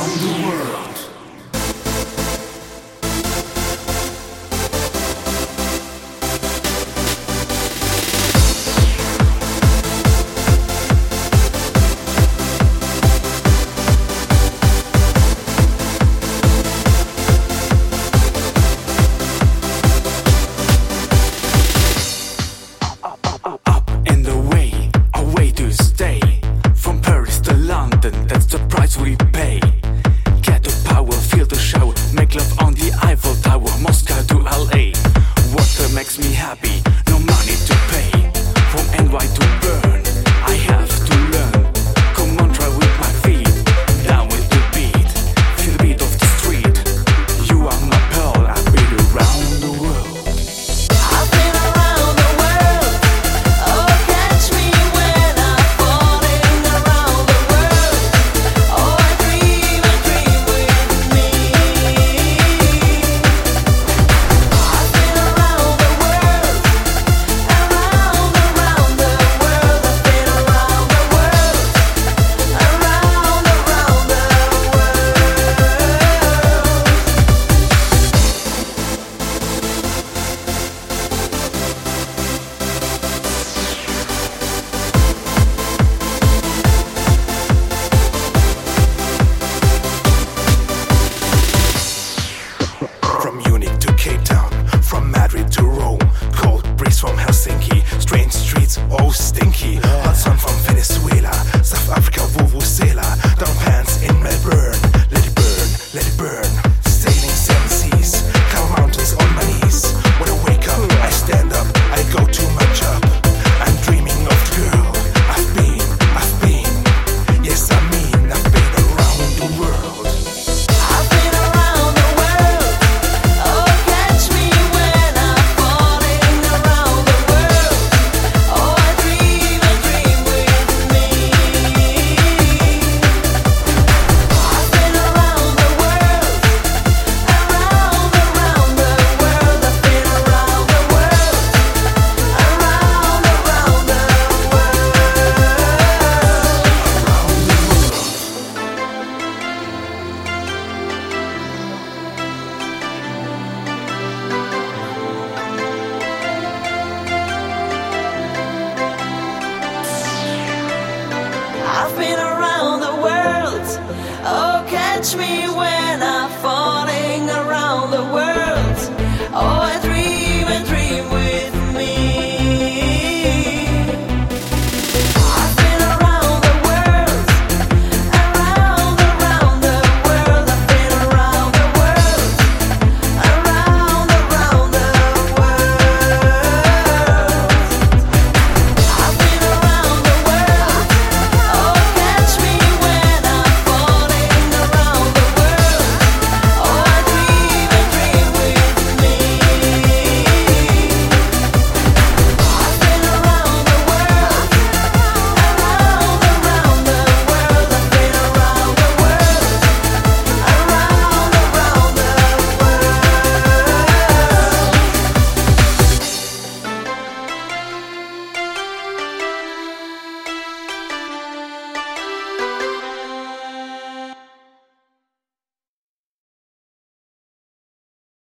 around the world. That's the price we pay. Get the power, feel the shower, make love on the Eiffel Tower, Moscow to LA. Water makes me happy, no money to pay. From NY to Bern, I have to learn. Come on, try with my feet, down with the beat. Feel the beat of the street. You are my pearl, I've been around the world. I've been around the world. Oh, catch me when I'm falling around the world. Oh, I dream with me. I've been around the world, around the world. I've been around the world, around the world. From Munich to Cape Town, from Madrid to Rome, cold breeze from Helsinki, strange streets, oh stinky, hot sun from Venezuela, South Africa, Vuvuzela, down pants in Melbourne, let it burn, sailing seven seas, cover mountains on my knees. When I wake up, I stand up, I go to my job, I'm dreaming of the girl, I've been, yes I mean, I've been around the world. I've been around the world. Oh, catch me when I'm falling around the world. Oh, I dream with me. I've been around the world, around the world. I've been around the world, around the world. I've been